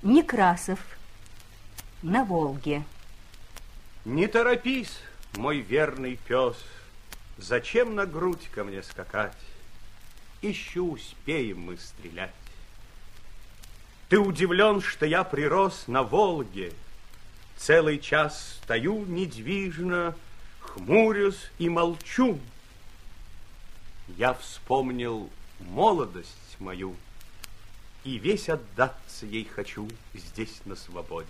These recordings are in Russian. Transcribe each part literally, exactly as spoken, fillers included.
Некрасов. На Волге. Не торопись, мой верный пес, зачем на грудь ко мне скакать? Ищу, успеем мы стрелять. Ты удивлен, что я прирос на Волге. Целый час стою недвижно, хмурюсь и молчу. Я вспомнил молодость мою, и весь отдаться ей хочу здесь на свободе.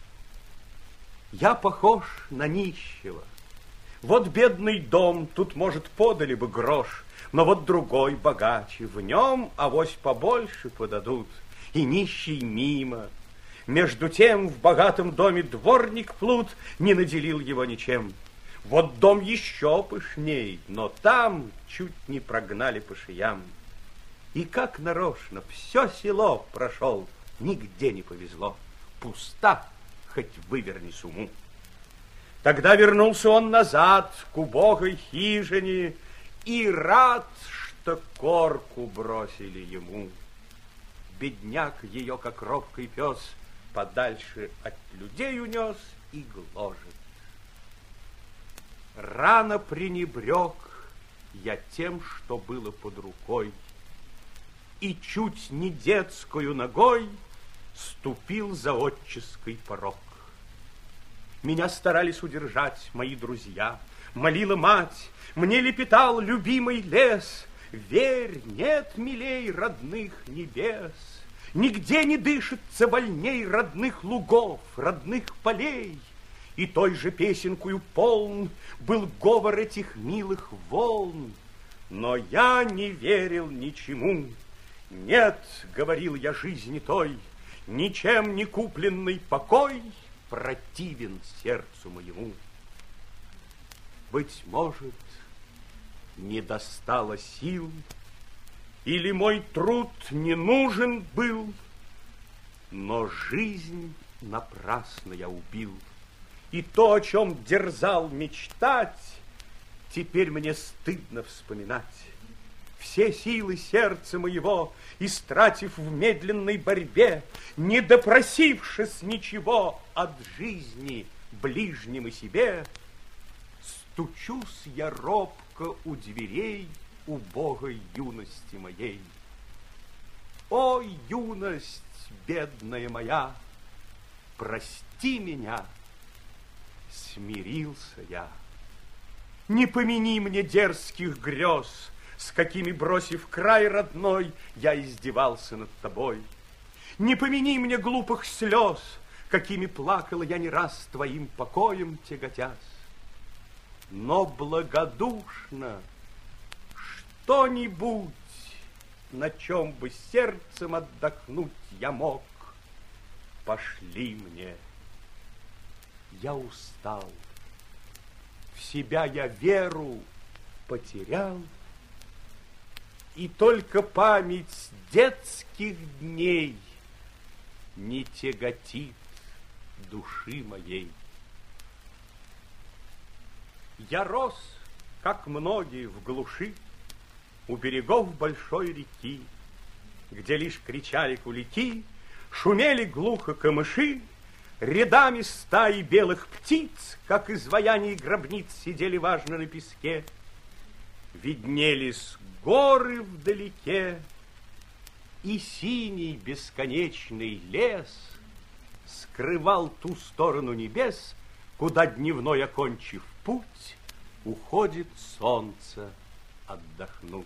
Я похож на нищего. Вот бедный дом, тут, может, подали бы грош, но вот другой богаче, в нем авось побольше подадут, и нищий мимо. Между тем в богатом доме дворник плут не наделил его ничем. Вот дом еще пышней, но там чуть не прогнали по шиям. И как нарочно все село прошел, нигде не повезло. Пуста, хоть выверни сумму. Тогда вернулся он назад к убогой хижине и рад, что корку бросили ему. Бедняк ее, как робкий пес, подальше от людей унес и гложет. Рано пренебрег я тем, что было под рукой, и чуть не детскую ногой ступил за отческий порог. Меня старались удержать мои друзья, молила мать, мне лепетал любимый лес. Верь, нет милей родных небес, нигде не дышится вольней родных лугов, родных полей. И той же песенкою полн был говор этих милых волн. Но я не верил ничему. Нет, говорил я жизни той, ничем не купленный покой противен сердцу моему. Быть может, не достало сил, или мой труд не нужен был, но жизнь напрасно я убил. И то, о чем дерзал мечтать, теперь мне стыдно вспоминать. Все силы сердца моего, истратив в медленной борьбе, не допросившись ничего от жизни ближним и себе, стучусь я робко у дверей убогой юности моей. О, юность бедная моя, прости меня, смирился я. Не помяни мне дерзких грез, с какими, бросив край родной, я издевался над тобой. Не помяни мне глупых слез, какими плакала я не раз твоим покоем тяготясь. Но благодушно что-нибудь, на чем бы сердцем отдохнуть я мог, пошли мне. Я устал, в себя я веру потерял, и только память детских дней не тяготит души моей. Я рос, как многие, в глуши, у берегов большой реки, где лишь кричали кулики, шумели глухо камыши, рядами стаи белых птиц, как изваяний гробниц, сидели важно на песке. Виднелись горы вдалеке, и синий бесконечный лес скрывал ту сторону небес, куда дневной, окончив путь, уходит солнце отдохнуть.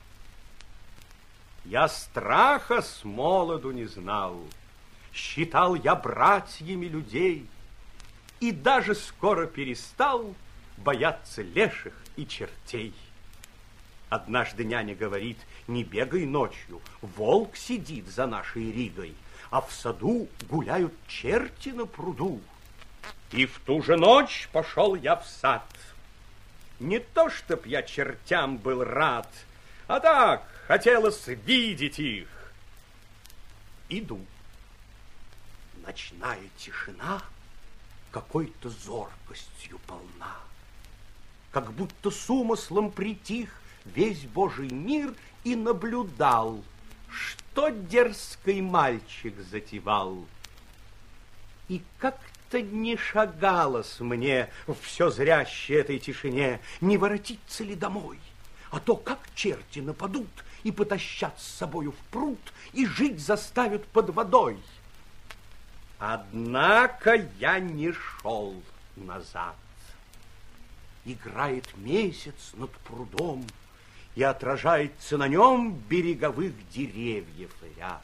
Я страха с молоду не знал, считал я братьями людей, и даже скоро перестал бояться леших и чертей. Однажды няня говорит: не бегай ночью, волк сидит за нашей Ригой, а в саду гуляют черти на пруду. И в ту же ночь пошел я в сад. Не то, чтоб я чертям был рад, а так, хотелось видеть их. Иду. Ночная тишина какой-то зоркостью полна, как будто с умыслом притих весь Божий мир и наблюдал, что дерзкий мальчик затевал, И как-то не шагалось мне в все зрящей этой тишине, не воротиться ли домой, а то как черти нападут и потащат с собою в пруд, и жить заставят под водой. Однако я не шел назад. Играет месяц над прудом, и отражается на нем береговых деревьев ряд.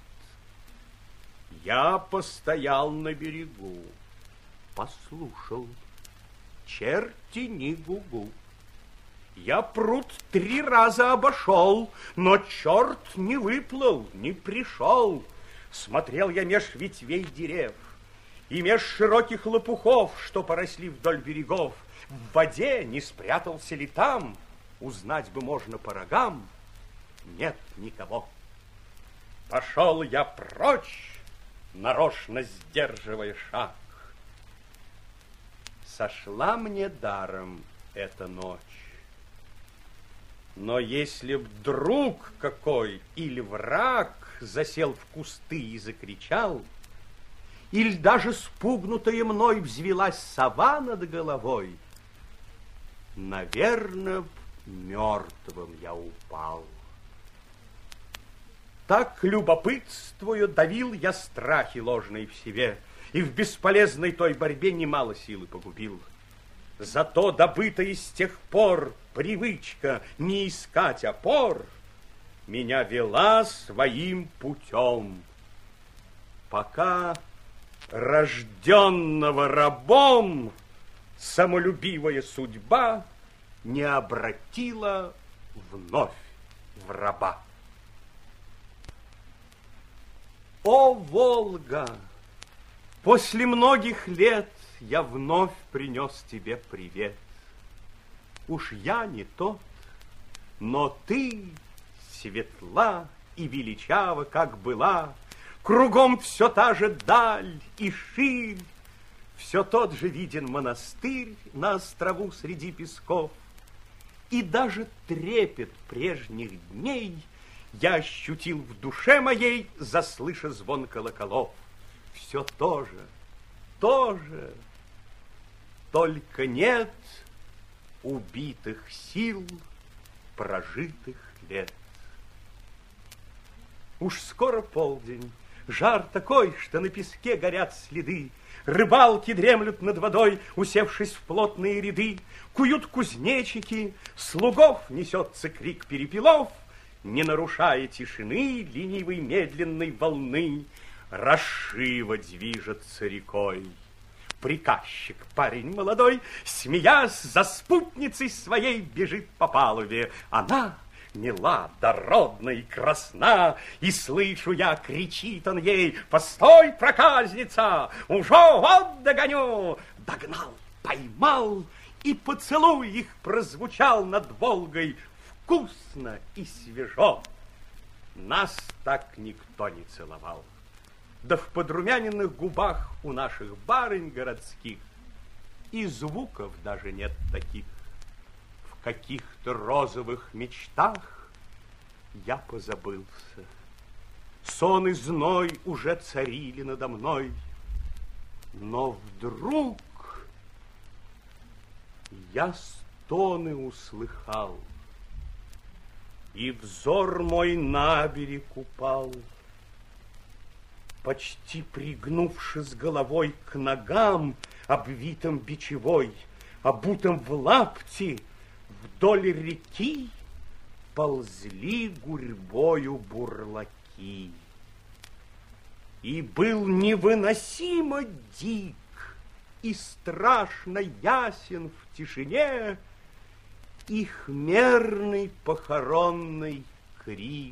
Я постоял на берегу, послушал, черти не гугу. Я пруд три раза обошел, но черт не выплыл, не пришел. Смотрел я меж ветвей дерев и меж широких лопухов, что поросли вдоль берегов. В воде не спрятался ли там, узнать бы можно по рогам. Нет никого. Пошел я прочь, нарочно сдерживая шаг. Сошла мне даром эта ночь. Но если б друг какой или враг засел в кусты и закричал, или даже спугнутая мной взвелась сова над головой, наверно, б мертвым я упал. Так, любопытствуя, давил я страхи ложные в себе, и в бесполезной той борьбе немало силы погубил. Зато добытая с тех пор привычка не искать опор меня вела своим путем, пока рожденного рабом самолюбивая судьба не обратила вновь в раба. О, Волга! После многих лет я вновь принес тебе привет. Уж я не тот, но ты светла и величава, как была. Кругом все та же даль и ширь, все тот же виден монастырь на острову среди песков. И даже трепет прежних дней я ощутил в душе моей, заслыша звон колоколов. Все то же, то же, только нет убитых сил, прожитых лет. Уж скоро полдень, жар такой, что на песке горят следы. Рыбалки дремлют над водой, усевшись в плотные ряды. Куют кузнечики, слугов несется крик перепелов, не нарушая тишины ленивой медленной волны. Расшива движется рекой. Приказчик, парень молодой, смеясь, за спутницей своей бежит по палубе. Она мила, дородна и красна, и слышу я, кричит он ей: «Постой, проказница, уже вот догоню!» Догнал, поймал, и поцелуй их прозвучал над Волгой вкусно и свежо. Нас так никто не целовал. Да в подрумяненных губах у наших барынь городских и звуков даже нет таких. В каких-то розовых мечтах я позабылся. Сон и зной уже царили надо мной. Но вдруг я стоны услыхал, и взор мой на берег упал. Почти пригнувшись головой к ногам, обвитым бичевой, обутым в лапти, вдоль реки ползли гурьбою бурлаки. И был невыносимо дик и страшно ясен в тишине их мерный похоронный крик.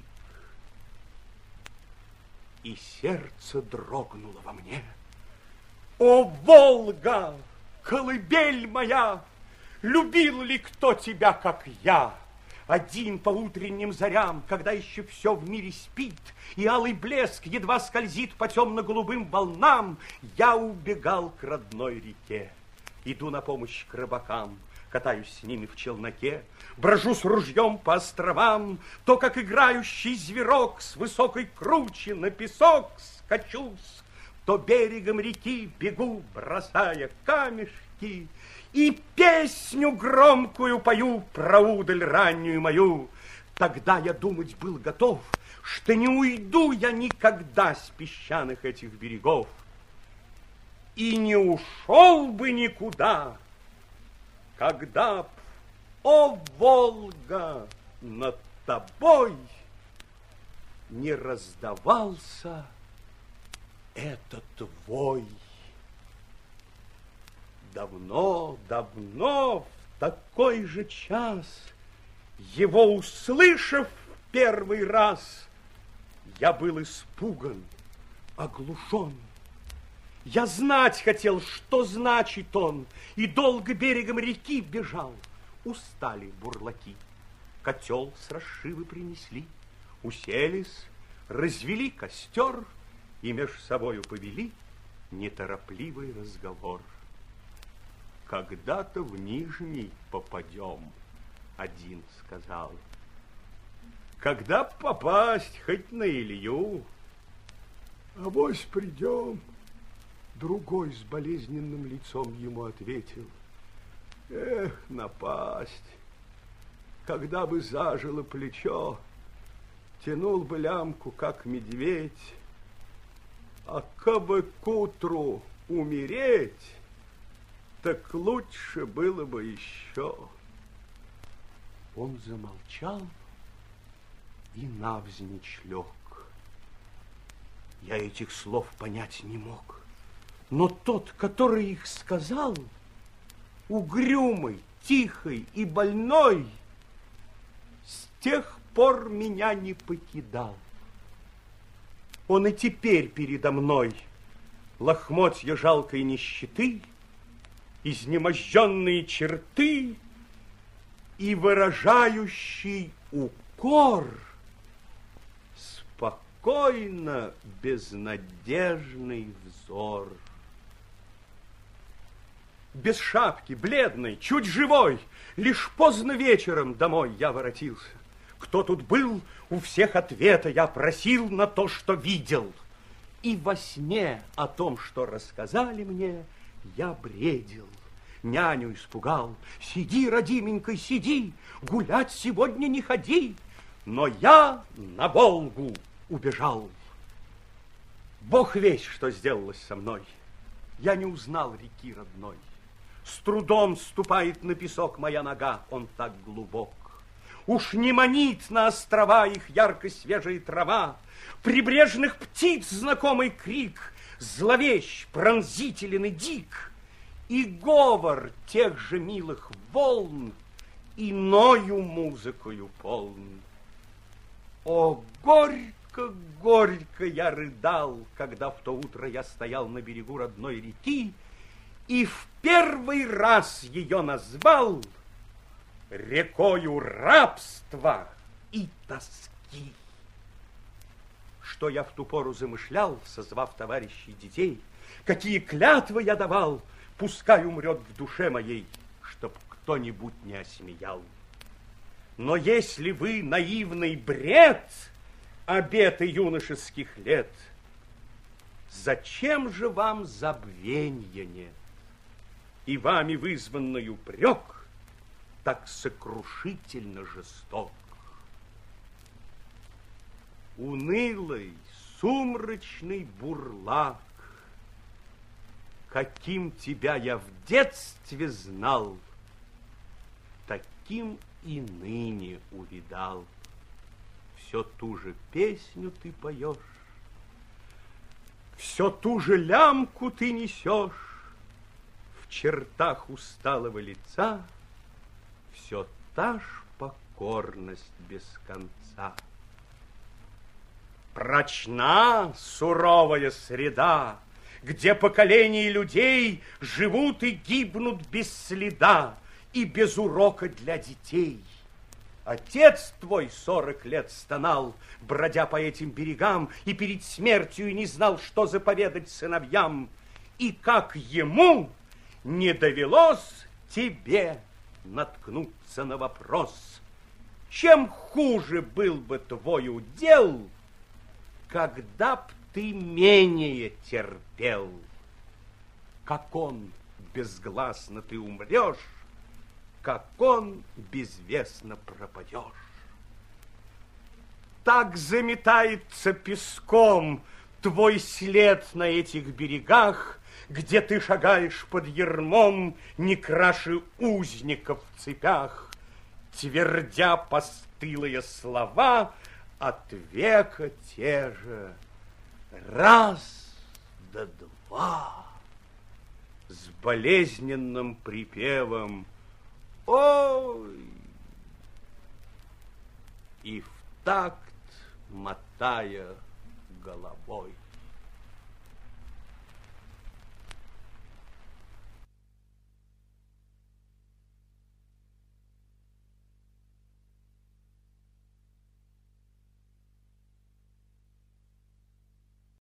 И сердце дрогнуло во мне. О, Волга, колыбель моя, любил ли кто тебя, как я? Один по утренним зарям, когда еще все в мире спит, и алый блеск едва скользит по темно-голубым волнам, я убегал к родной реке. Иду на помощь к рыбакам, катаюсь с ними в челноке, брожу с ружьем по островам, то, как играющий зверок с высокой кручи на песок скачусь, то берегом реки бегу, бросая камешки, и песню громкую пою про удаль раннюю мою. Тогда я думать был готов, что не уйду я никогда с песчаных этих берегов. И не ушел бы никуда, когда б, о, Волга, над тобой не раздавался этот вой. Давно, давно, в такой же час, его услышав в первый раз, я был испуган, оглушен. Я знать хотел, что значит он, и долго берегом реки бежал. Устали бурлаки, котел с расшивы принесли, уселись, развели костер и меж собою повели неторопливый разговор. Когда-то в Нижний попадем, один сказал. Когда попасть хоть на Илью? Авось придем, другой с болезненным лицом ему ответил. Эх, напасть, когда бы зажило плечо, тянул бы лямку, как медведь, а кабы к утру умереть, так лучше было бы еще. Он замолчал и навзничь лег. Я этих слов понять не мог, но тот, который их сказал, угрюмый, тихий и больной, с тех пор меня не покидал. Он и теперь передо мной, лохмотья жалкой нищеты, изнеможденные черты и выражающий укор, спокойно безнадежный взор. Без шапки, бледный, чуть живой, лишь поздно вечером домой я воротился. Кто тут был, у всех ответа я просил на то, что видел. И во сне о том, что рассказали мне, я бредил. Няню испугал. Сиди, родименькой, сиди, гулять сегодня не ходи. Но я на Волгу убежал. Бог весть, что сделалось со мной. Я не узнал реки родной. С трудом ступает на песок моя нога, он так глубок. Уж не манит на острова их ярко-свежая трава, прибрежных птиц знакомый крик, зловещ, пронзителен и дик, и говор тех же милых волн иною музыкою полн. О, горько, горько я рыдал, когда в то утро я стоял на берегу родной реки и в первый раз ее назвал рекою рабства и тоски. Что я в ту пору замышлял, созвав товарищей детей, какие клятвы я давал, пускай умрет в душе моей, чтоб кто-нибудь не осмеял. Но если вы наивный бред, обеты юношеских лет, зачем же вам забвенья нет? И вами вызванный упрек так сокрушительно жесток. Унылый, сумрачный бурлак, каким тебя я в детстве знал, таким и ныне увидал. Все ту же песню ты поешь, все ту же лямку ты несешь, в чертах усталого лица все та ж покорность без конца. Прочна суровая среда, где поколения людей живут и гибнут без следа и без урока для детей. Отец твой сорок лет стонал, бродя по этим берегам, и перед смертью не знал, что заповедать сыновьям. И как ему не довелось тебе наткнуться на вопрос, чем хуже был бы твой удел, когда б ты менее терпел. Как он безгласно ты умрешь, как он безвестно пропадешь. Так заметается песком твой след на этих берегах, где ты шагаешь под ярмом, не краше узников в цепях, твердя постылые слова от века те же, раз да два, с болезненным припевом «Ой!» и в такт мотая головой.